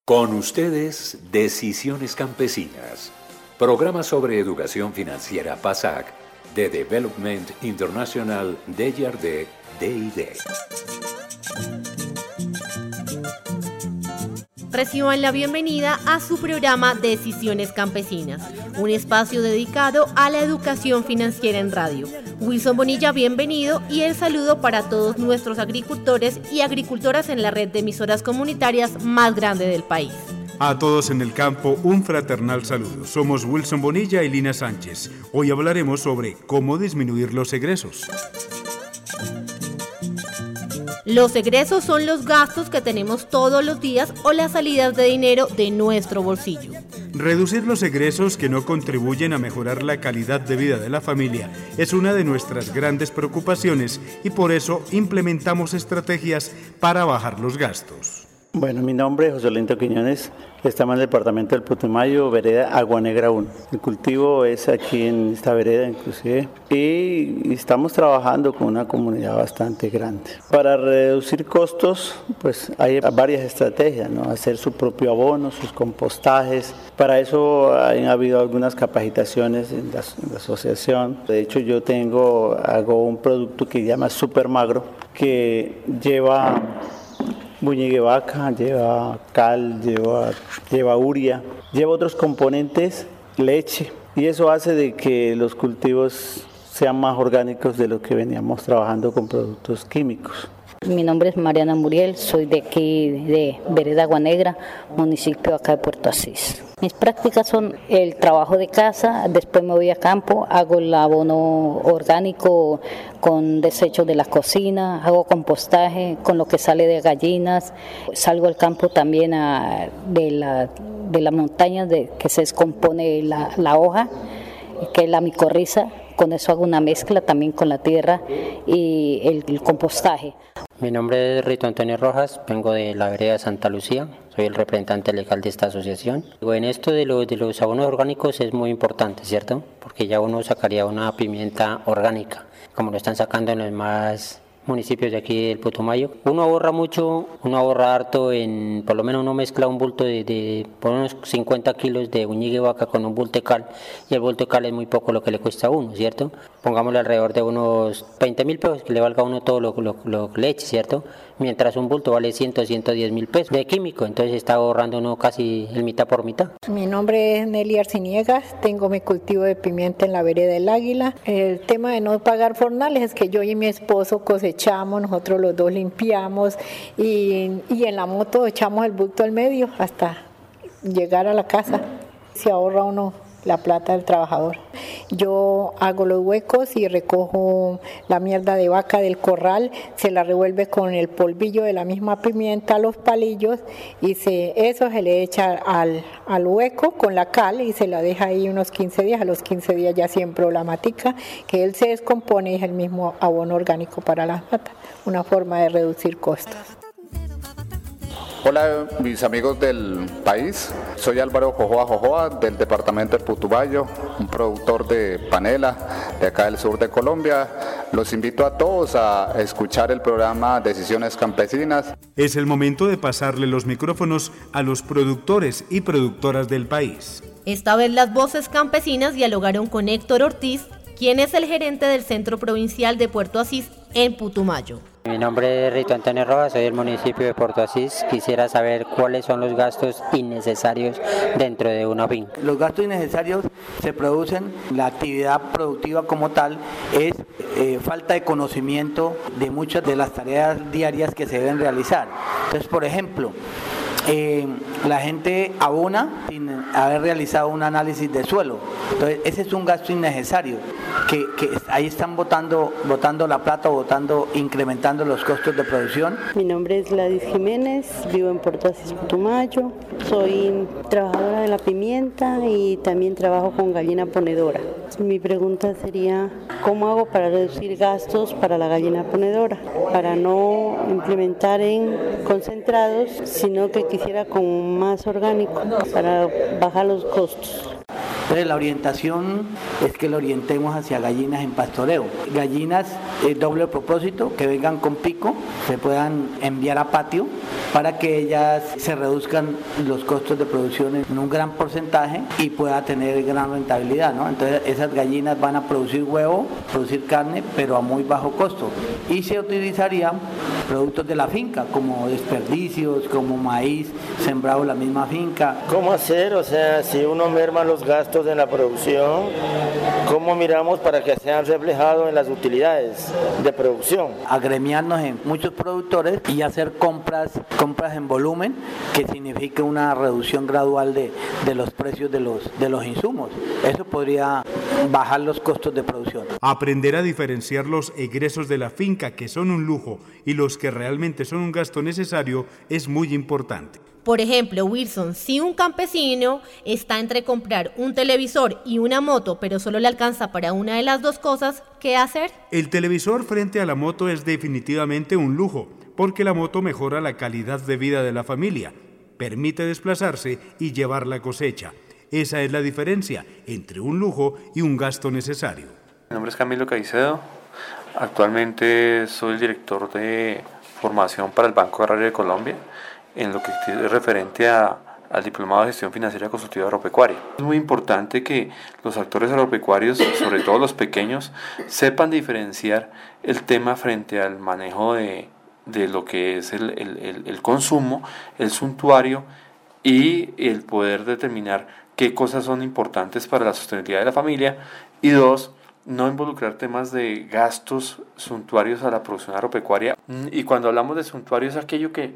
Con ustedes, Decisiones Campesinas, programa sobre educación financiera PASAC, de Development International Desjardins, DID. Reciban la bienvenida a su programa Decisiones Campesinas, un espacio dedicado a la educación financiera en radio. Wilson Bonilla, bienvenido, y el saludo para todos nuestros agricultores y agricultoras en la red de emisoras comunitarias más grande del país. A todos en el campo, un fraternal saludo. Somos Wilson Bonilla y Lina Sánchez. Hoy hablaremos sobre cómo disminuir los egresos. Los egresos son los gastos que tenemos todos los días o las salidas de dinero de nuestro bolsillo. Reducir los egresos que no contribuyen a mejorar la calidad de vida de la familia es una de nuestras grandes preocupaciones y por eso implementamos estrategias para bajar los gastos. Bueno, mi nombre es José Linto Quiñones, estamos en el departamento del Putumayo, vereda Agua Negra 1. El cultivo es aquí en esta vereda inclusive y estamos trabajando con una comunidad bastante grande. Para reducir costos, pues hay varias estrategias, ¿no? Hacer su propio abono, sus compostajes. Para eso han habido algunas capacitaciones en la asociación. De hecho, yo hago un producto que se llama Super Magro, que lleva buñigue vaca, lleva cal, lleva urea, lleva otros componentes, leche, y eso hace de que los cultivos sean más orgánicos de lo que veníamos trabajando con productos químicos. Mi nombre es Mariana Muriel, soy de aquí de Vereda Agua Negra, municipio acá de Puerto Asís. Mis prácticas son el trabajo de casa, después me voy a campo, hago el abono orgánico con desechos de la cocina, hago compostaje con lo que sale de gallinas, salgo al campo también de la montaña que se descompone la hoja, que es la micorriza. Con eso hago una mezcla también con la tierra y el compostaje. Mi nombre es Rito Antonio Rojas, vengo de la vereda de Santa Lucía, soy el representante legal de esta asociación. En esto de los abonos orgánicos es muy importante, ¿cierto? Porque ya uno sacaría una pimienta orgánica, como lo están sacando en los más municipios de aquí del Putumayo. Uno ahorra mucho, uno ahorra harto, por lo menos uno mezcla un bulto de por unos 50 kilos de uñigue vaca con un bulto de cal, y el bulto de cal es muy poco lo que le cuesta a uno, ¿cierto? Pongámosle alrededor de unos 20.000 pesos que le valga a uno todo lo que le eche, ¿cierto? Mientras un bulto vale 110.000 pesos de químico, entonces está ahorrando uno casi el mitad por mitad. Mi nombre es Nelly Arciniegas, tengo mi cultivo de pimienta en la vereda del Águila. El tema de no pagar fornales es que yo y mi esposo cosechamos, nosotros los dos limpiamos y en la moto echamos el bulto al medio hasta llegar a la casa. Se ahorra uno la plata del trabajador. Yo hago los huecos y recojo la mierda de vaca del corral, se la revuelve con el polvillo de la misma pimienta a los palillos y eso se le echa al hueco con la cal y se la deja ahí unos 15 días. A los 15 días ya siembro la matica, que él se descompone y es el mismo abono orgánico para las matas, una forma de reducir costos. Hola mis amigos del país, soy Álvaro Jojoa del departamento del Putumayo, un productor de panela de acá del sur de Colombia. Los invito a todos a escuchar el programa Decisiones Campesinas. Es el momento de pasarle los micrófonos a los productores y productoras del país. Esta vez las voces campesinas dialogaron con Héctor Ortiz, quien es el gerente del Centro Provincial de Puerto Asís en Putumayo. Mi nombre es Rito Antonio Rojas, soy del municipio de Puerto Asís. Quisiera saber cuáles son los gastos innecesarios dentro de una finca. Los gastos innecesarios se producen, la actividad productiva como tal es falta de conocimiento de muchas de las tareas diarias que se deben realizar. Entonces, por ejemplo, la gente abona sin haber realizado un análisis de suelo. Entonces, ese es un gasto innecesario, que ahí están botando la plata o incrementando los costos de producción. Mi nombre es Gladys Jiménez, vivo en Puerto Asís, Putumayo. Soy trabajadora de la pimienta y también trabajo con gallina ponedora. Mi pregunta sería, ¿cómo hago para reducir gastos para la gallina ponedora? Para no implementar en concentrados, sino que quisiera con más orgánico para bajar los costos. Entonces la orientación es que lo orientemos hacia gallinas en pastoreo. Gallinas doble propósito, que vengan con pico, se puedan enviar a patio para que ellas se reduzcan los costos de producción en un gran porcentaje y pueda tener gran rentabilidad, ¿no? Entonces esas gallinas van a producir huevo, producir carne, pero a muy bajo costo. Y se utilizarían productos de la finca, como desperdicios, como maíz sembrado en la misma finca. ¿Cómo hacer? O sea, si uno merma los gastos de la producción, ¿cómo miramos para que sean reflejados en las utilidades de producción? Agremiarnos en muchos productores y hacer compras en volumen, que signifique una reducción gradual de los precios de los insumos. Eso podría bajar los costos de producción. Aprender a diferenciar los egresos de la finca, que son un lujo, y los que realmente son un gasto necesario, es muy importante. Por ejemplo, Wilson, si un campesino está entre comprar un televisor y una moto, pero solo le alcanza para una de las dos cosas, ¿qué hacer? El televisor frente a la moto es definitivamente un lujo, porque la moto mejora la calidad de vida de la familia, permite desplazarse y llevar la cosecha. Esa es la diferencia entre un lujo y un gasto necesario. Mi nombre es Camilo Caicedo. Actualmente soy el director de formación para el Banco Agrario de Colombia, en lo que es referente al Diplomado de Gestión Financiera Consultiva Agropecuaria. Es muy importante que los actores agropecuarios, sobre todo los pequeños, sepan diferenciar el tema frente al manejo de lo que es el consumo, el suntuario y el poder determinar qué cosas son importantes para la sostenibilidad de la familia. Y dos, no involucrar temas de gastos suntuarios a la producción agropecuaria. Y cuando hablamos de suntuario es aquello que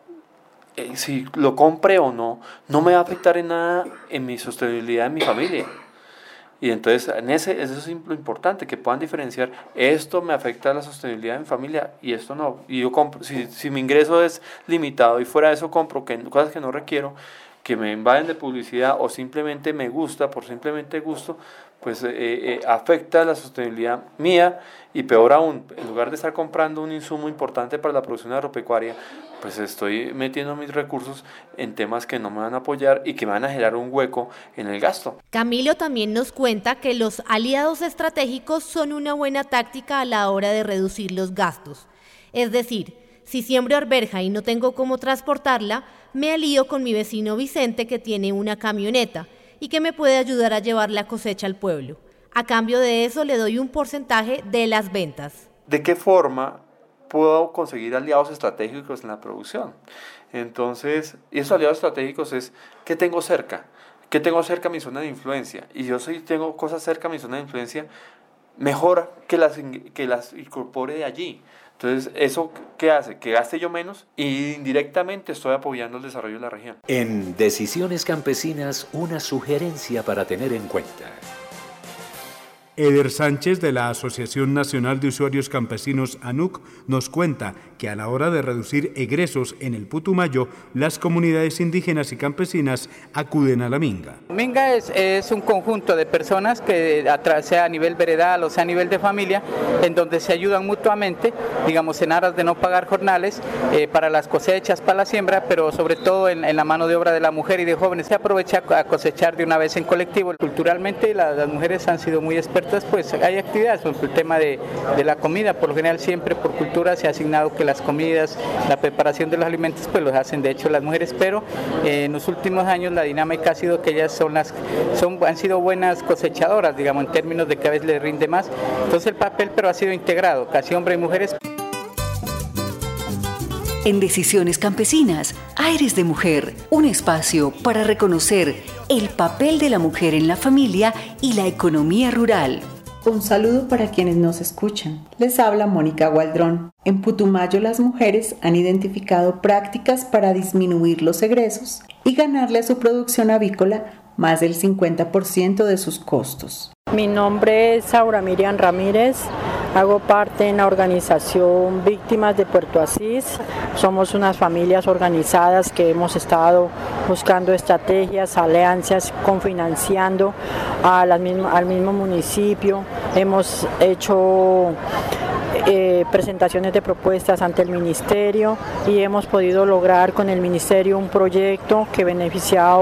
si lo compre o no me va a afectar en nada en mi sostenibilidad de mi familia. Y entonces eso es lo importante, que puedan diferenciar: esto me afecta a la sostenibilidad de mi familia y esto no. Y yo compro, si mi ingreso es limitado y fuera de eso compro cosas que no requiero, que me invaden de publicidad o simplemente me gusta por simplemente gusto, pues afecta la sostenibilidad mía. Y peor aún, en lugar de estar comprando un insumo importante para la producción agropecuaria, pues estoy metiendo mis recursos en temas que no me van a apoyar y que me van a generar un hueco en el gasto. Camilo también nos cuenta que los aliados estratégicos son una buena táctica a la hora de reducir los gastos. Es decir, si siembro arveja y no tengo cómo transportarla, me alío con mi vecino Vicente, que tiene una camioneta y que me puede ayudar a llevar la cosecha al pueblo. A cambio de eso le doy un porcentaje de las ventas. ¿De qué forma puedo conseguir aliados estratégicos en la producción? Entonces, esos aliados estratégicos es ¿qué tengo cerca? ¿Qué tengo cerca a mi zona de influencia? Y yo si tengo cosas cerca a mi zona de influencia, mejor que las incorpore de allí. Entonces, ¿eso qué hace? Que gaste yo menos y indirectamente estoy apoyando el desarrollo de la región. En Decisiones Campesinas, una sugerencia para tener en cuenta. Eder Sánchez, de la Asociación Nacional de Usuarios Campesinos ANUC, nos cuenta que a la hora de reducir egresos en el Putumayo, las comunidades indígenas y campesinas acuden a la minga. Minga es un conjunto de personas que, sea a nivel veredal o sea a nivel de familia, en donde se ayudan mutuamente, digamos, en aras de no pagar jornales para las cosechas, para la siembra, pero sobre todo en la mano de obra de la mujer y de jóvenes. Se aprovecha a cosechar de una vez en colectivo. Culturalmente las mujeres han sido muy expertas. Pues hay actividades, por el tema de la comida, por lo general siempre por cultura se ha asignado que las comidas, la preparación de los alimentos, pues los hacen de hecho las mujeres, pero en los últimos años la dinámica ha sido que ellas han sido buenas cosechadoras, digamos, en términos de que a veces les rinde más. Entonces el papel, pero ha sido integrado, casi hombres y mujeres. En Decisiones Campesinas, Aires de Mujer, un espacio para reconocer el papel de la mujer en la familia y la economía rural. Un saludo para quienes nos escuchan. Les habla Mónica Gualdrón. En Putumayo las mujeres han identificado prácticas para disminuir los egresos y ganarle a su producción avícola más del 50% de sus costos. Mi nombre es Aura Miriam Ramírez, hago parte en la organización Víctimas de Puerto Asís. Somos unas familias organizadas que hemos estado buscando estrategias, alianzas, confinanciando al mismo municipio. Hemos hecho presentaciones de propuestas ante el ministerio y hemos podido lograr con el ministerio un proyecto que ha beneficiado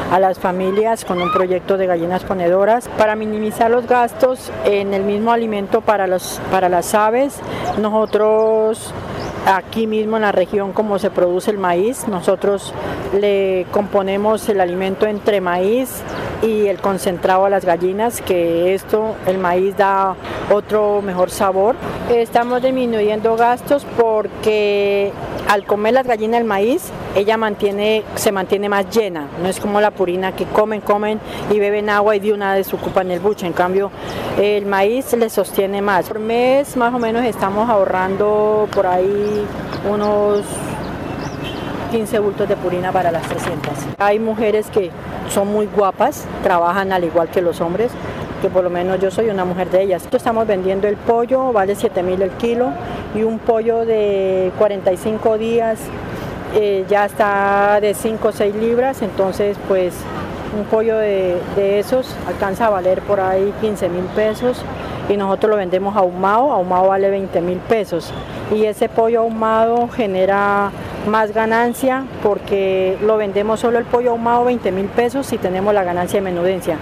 a las familias con un proyecto de gallinas ponedoras para minimizar los gastos en el mismo alimento para las aves. Nosotros aquí mismo en la región, como se produce el maíz, nosotros le componemos el alimento entre maíz y el concentrado a las gallinas, que el maíz da otro mejor sabor. Estamos disminuyendo gastos porque al comer las gallinas el maíz, ella se mantiene más llena, no es como la purina que comen y beben agua y de una desocupan el buche. En cambio, el maíz le sostiene más. Por mes más o menos estamos ahorrando por ahí unos 15 bultos de purina para las 300. Hay mujeres que son muy guapas, trabajan al igual que los hombres, que por lo menos yo soy una mujer de ellas. Estamos vendiendo el pollo, vale 7.000 el kilo, y un pollo de 45 días ya está de 5 o 6 libras, entonces pues un pollo de esos alcanza a valer por ahí 15.000 pesos y nosotros lo vendemos ahumado vale 20.000 pesos y ese pollo ahumado genera más ganancia porque lo vendemos solo el pollo ahumado 20.000 pesos y tenemos la ganancia de menudencia.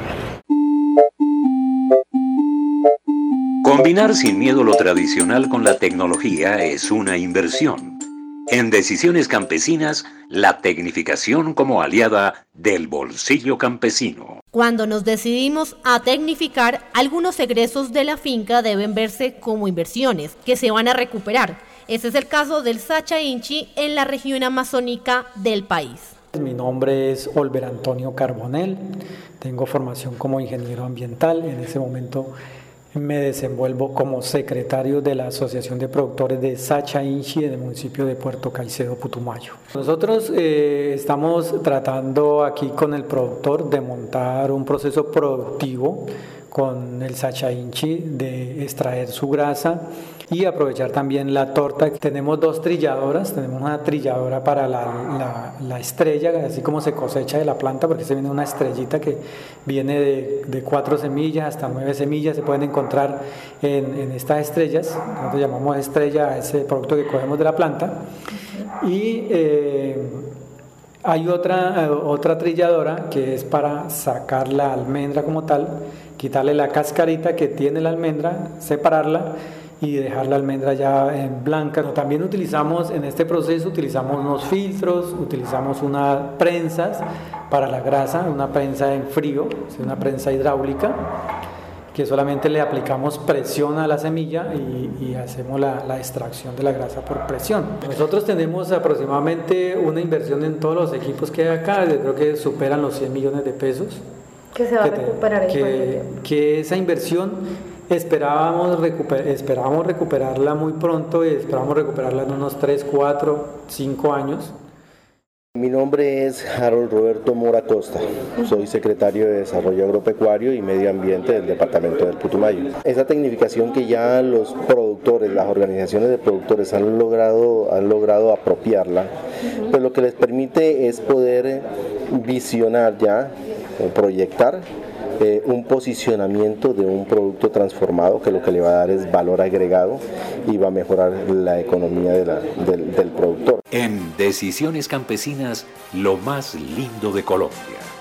Combinar sin miedo lo tradicional con la tecnología es una inversión. En Decisiones Campesinas, la tecnificación como aliada del bolsillo campesino. Cuando nos decidimos a tecnificar, algunos egresos de la finca deben verse como inversiones que se van a recuperar. Ese es el caso del Sacha Inchi en la región amazónica del país. Mi nombre es Olver Antonio Carbonell, tengo formación como ingeniero ambiental, en ese momento me desenvuelvo como secretario de la Asociación de Productores de Sacha Inchi del municipio de Puerto Caicedo, Putumayo. Nosotros estamos tratando aquí con el productor de montar un proceso productivo con el Sacha Inchi, de extraer su grasa y aprovechar también la torta. Tenemos 2 trilladoras, tenemos una trilladora para la estrella, así como se cosecha de la planta, porque se viene una estrellita que viene de 4 semillas hasta 9 semillas, se pueden encontrar en estas estrellas, nosotros llamamos estrella a ese producto que cogemos de la planta. Y hay otra trilladora que es para sacar la almendra como tal, quitarle la cascarita que tiene la almendra, separarla y dejar la almendra ya en blanca. También utilizamos en este proceso unos filtros, utilizamos unas prensas para la grasa, una prensa en frío, una prensa hidráulica, que solamente le aplicamos presión a la semilla y hacemos la extracción de la grasa por presión. Nosotros tenemos aproximadamente una inversión en todos los equipos que hay acá, yo creo que superan los 100 millones de pesos. ¿Qué se va a recuperar en cuánto tiempo? Que esa inversión esperábamos recuperarla muy pronto y esperábamos recuperarla en unos 3, 4, 5 años. Mi nombre es Harold Roberto Mora Costa, soy secretario de Desarrollo Agropecuario y Medio Ambiente del departamento del Putumayo. Esa tecnificación que ya los productores, las organizaciones de productores han logrado apropiarla, pues lo que les permite es poder visionar ya, proyectar un posicionamiento de un producto transformado que lo que le va a dar es valor agregado y va a mejorar la economía del productor. En Decisiones Campesinas, lo más lindo de Colombia.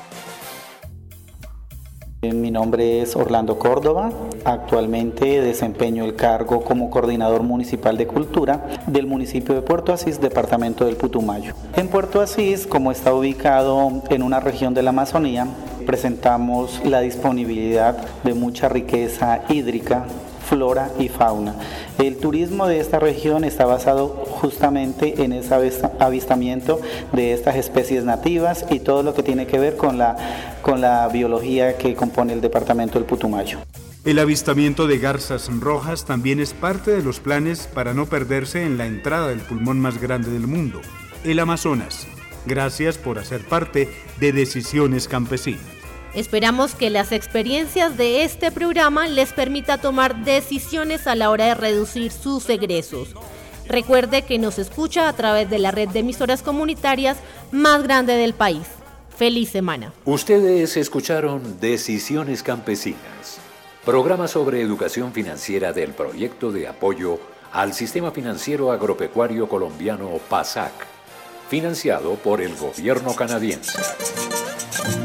Mi nombre es Orlando Córdoba, actualmente desempeño el cargo como coordinador municipal de cultura del municipio de Puerto Asís, departamento del Putumayo. En Puerto Asís, como está ubicado en una región de la Amazonía, presentamos la disponibilidad de mucha riqueza hídrica, flora y fauna. El turismo de esta región está basado justamente en ese avistamiento de estas especies nativas y todo lo que tiene que ver con la biología que compone el departamento del Putumayo. El avistamiento de garzas rojas también es parte de los planes para no perderse en la entrada del pulmón más grande del mundo, el Amazonas. Gracias por hacer parte de Decisiones Campesinas. Esperamos que las experiencias de este programa les permita tomar decisiones a la hora de reducir sus egresos. Recuerde que nos escucha a través de la red de emisoras comunitarias más grande del país. ¡Feliz semana! Ustedes escucharon Decisiones Campesinas, programa sobre educación financiera del proyecto de apoyo al Sistema Financiero Agropecuario Colombiano PASAC, financiado por el gobierno canadiense.